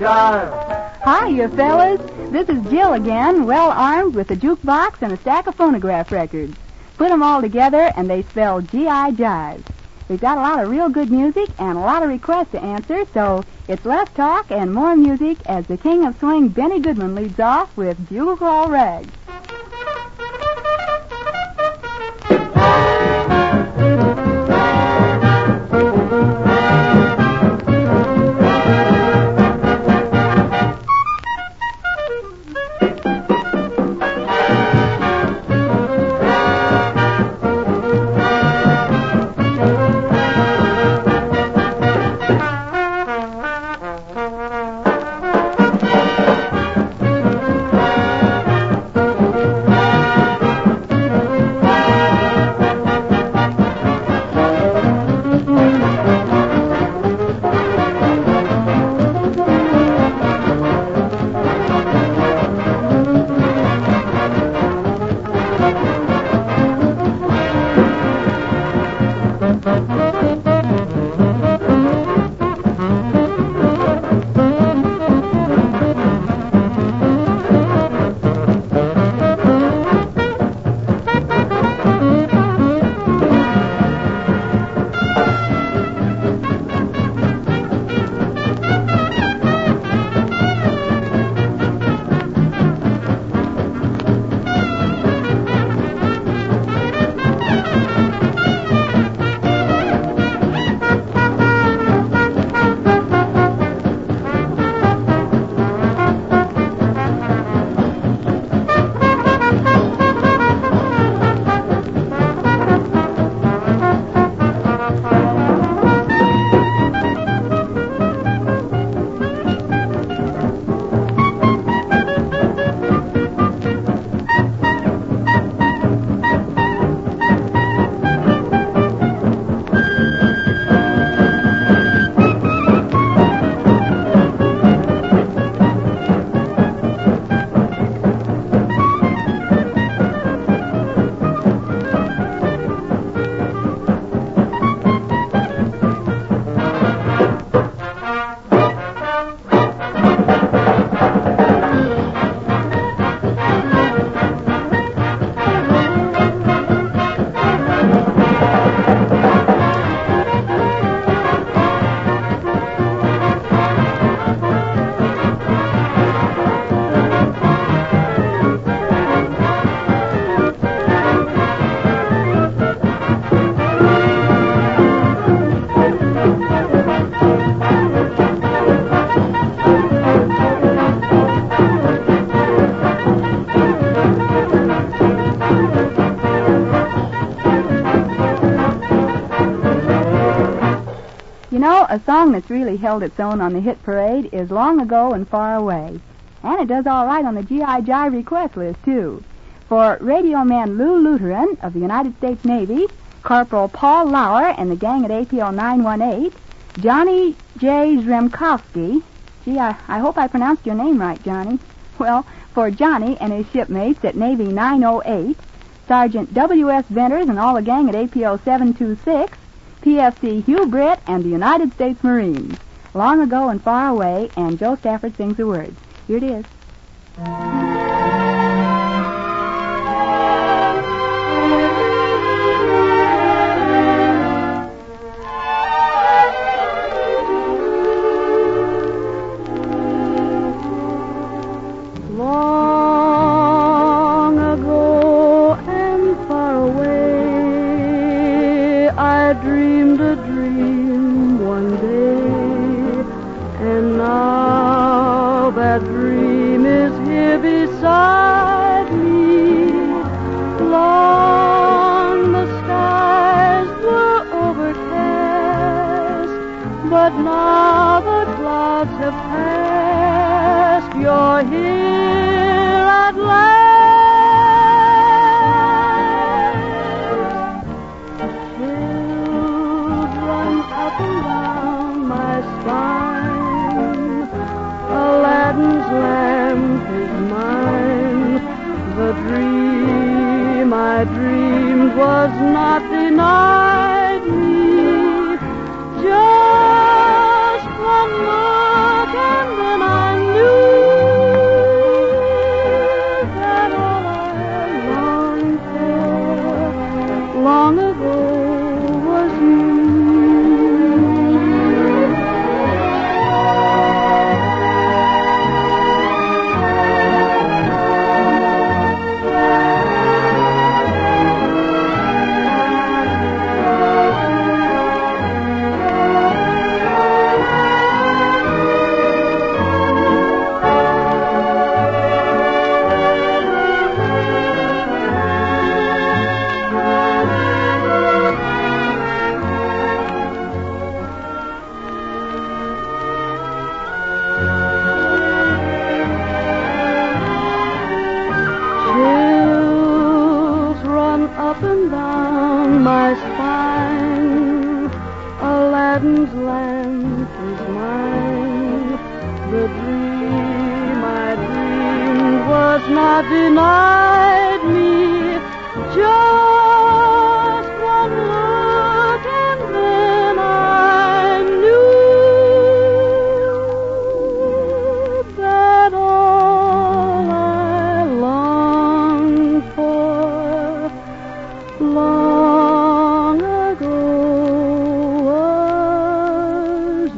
Jive. Hi, you fellas. This is Jill again, well armed with a jukebox and a stack of phonograph records. Put them all together and they spell G.I. Jive. We've got a lot of real good music and a lot of requests to answer, so it's less talk and more music as the king of swing, Benny Goodman, leads off with Bugle Call Rag. A song that's really held its own on the hit parade is Long Ago and Far Away. And it does all right on the G.I. Jive request list, too. For radio man Lou Lutheran of the United States Navy, Corporal Paul Lauer and the gang at APO 918, Johnny J. Zremkowski. Gee, I hope I pronounced your name right, Johnny. Well, for Johnny and his shipmates at Navy 908, Sergeant W.S. Venters and all the gang at APO 726, PFC Hugh Britt and the United States Marines. Long Ago and Far Away, and Joe Stafford sings the words. Here it is. Long ago and far away, I dreamed a dream one day, and now that dream is here beside me. Long the skies were overcast, but now the clouds have passed. You're here at last. Chills run up and down my spine. Aladdin's lamp is mine. The dream I dreamed was not denied me. Just one look and then I up and down my spine. Aladdin's lamp is mine. The dream I dreamed was not denied me. Just one look and then I knew that all I longed for long ago was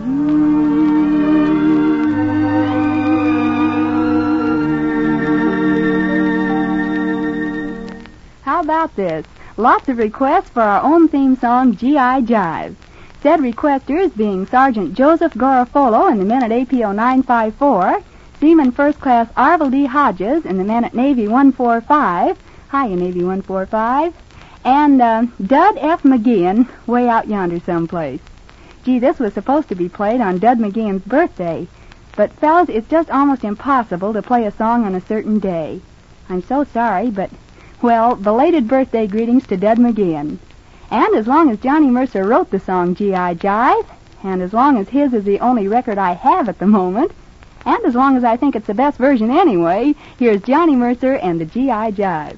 you. How about this? Lots of requests for our own theme song, G.I. Jive. Said requesters being Sergeant Joseph Garofolo and the men at APO 954, Seaman First Class Arvel D. Hodges and the men at Navy 145, hiya Navy 145, and Dud F. McGeehan, way out yonder someplace. Gee, this was supposed to be played on Dud McGeehan's birthday, but fellas, it's just almost impossible to play a song on a certain day. I'm so sorry, but, well, belated birthday greetings to Dud McGeehan. And as long as Johnny Mercer wrote the song G.I. Jive, and as long as his is the only record I have at the moment, and as long as I think it's the best version anyway, here's Johnny Mercer and the G.I. Jive.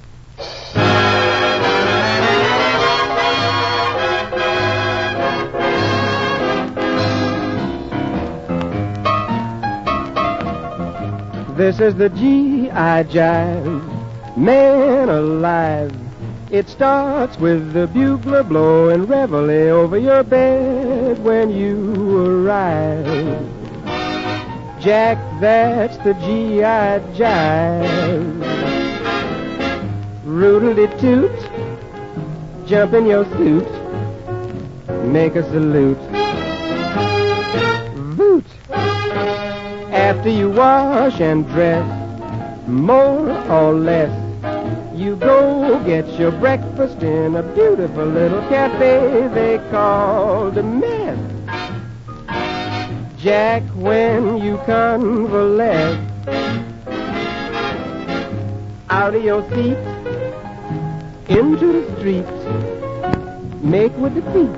This is the G.I. Jive, man alive. It starts with the bugler blowing reveille over your bed when you arrive. Jack, that's the G.I. Jive. Roodle-de-toot, jump in your suit, make a salute. Voot! After you wash and dress, more or less, you go get your breakfast in a beautiful little cafe they call the Mess. Jack, when you convalesce, out of your seat, into the street, make with the feet.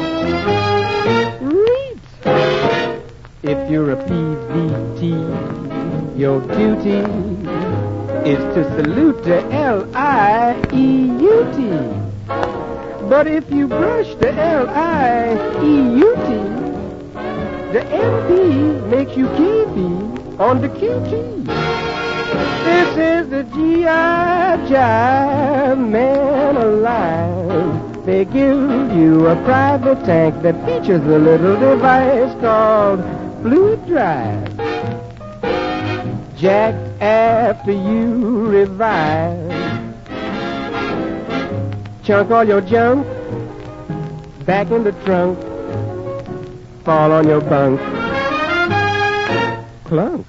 Read! If you're a PVT, your duty is to salute the L-I-E-U-T. But if you brush the L-I-E-U-T, the MP makes you keepy on the QT. This is the G.I. Jive, man alive. They give you a private tank that features a little device called Fluid Drive. Jack, after you revive, chunk all your junk back in the trunk, fall on your bunk, clunk.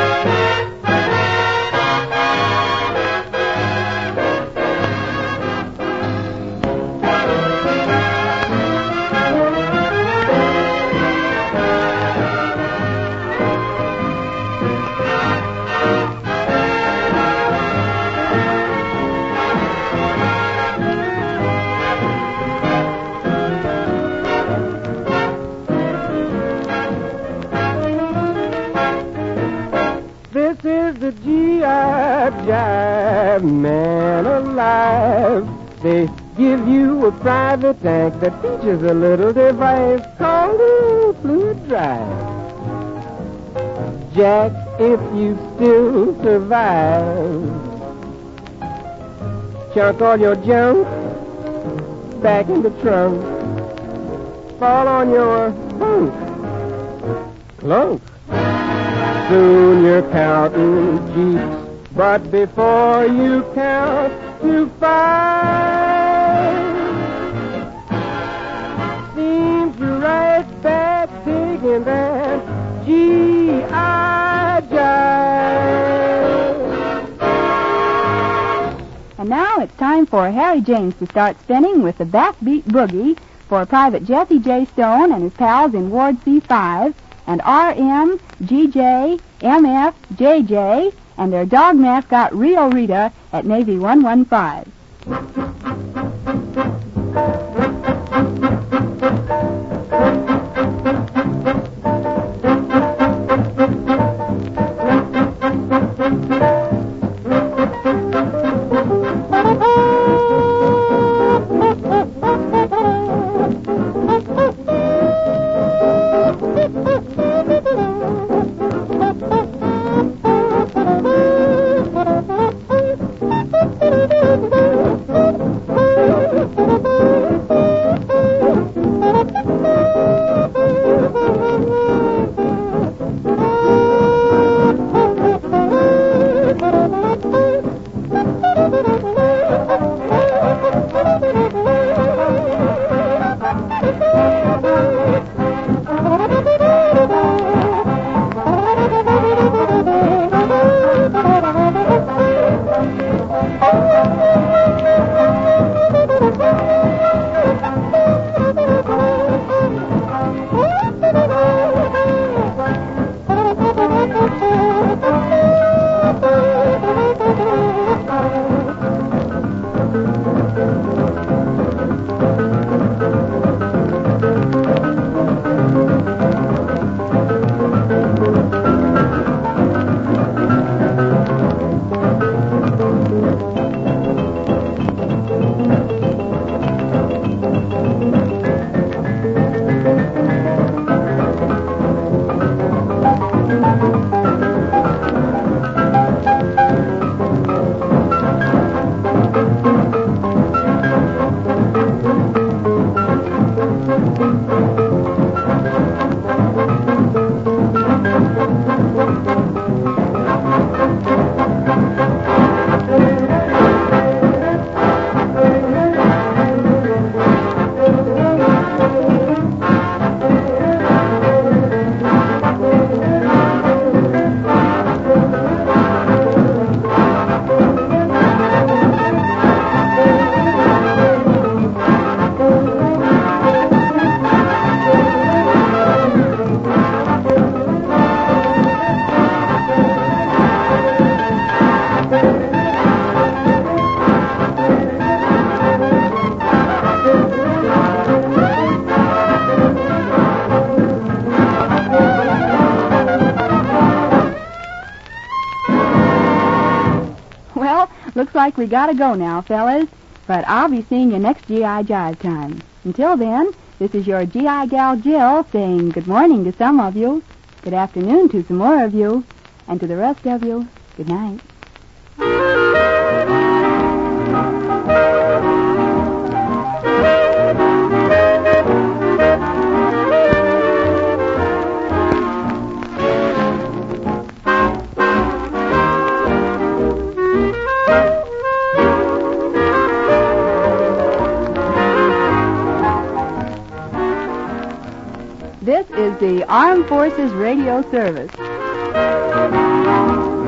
The G.I. Jive, man alive. They give you a private tank that features a little device called a Fluid Drive. Jack, if you still survive, chunk all your junk back in the trunk, fall on your bunk, clunk. Soon you're counting Jeeps, but before you count to 5, seems you're right back digging that G.I. Jive. And now it's time for Harry James to start spinning with the Backbeat Boogie for Private Jesse J. Stone and his pals in Ward C5, and R.M., G.J., M.F., J.J., and their dog mascot Rio Rita at Navy 115. Looks like we gotta go now, fellas. But I'll be seeing you next G.I. Jive time. Until then, this is your G.I. gal Jill saying good morning to some of you, good afternoon to some more of you, and to the rest of you, good night. This is the Armed Forces Radio Service.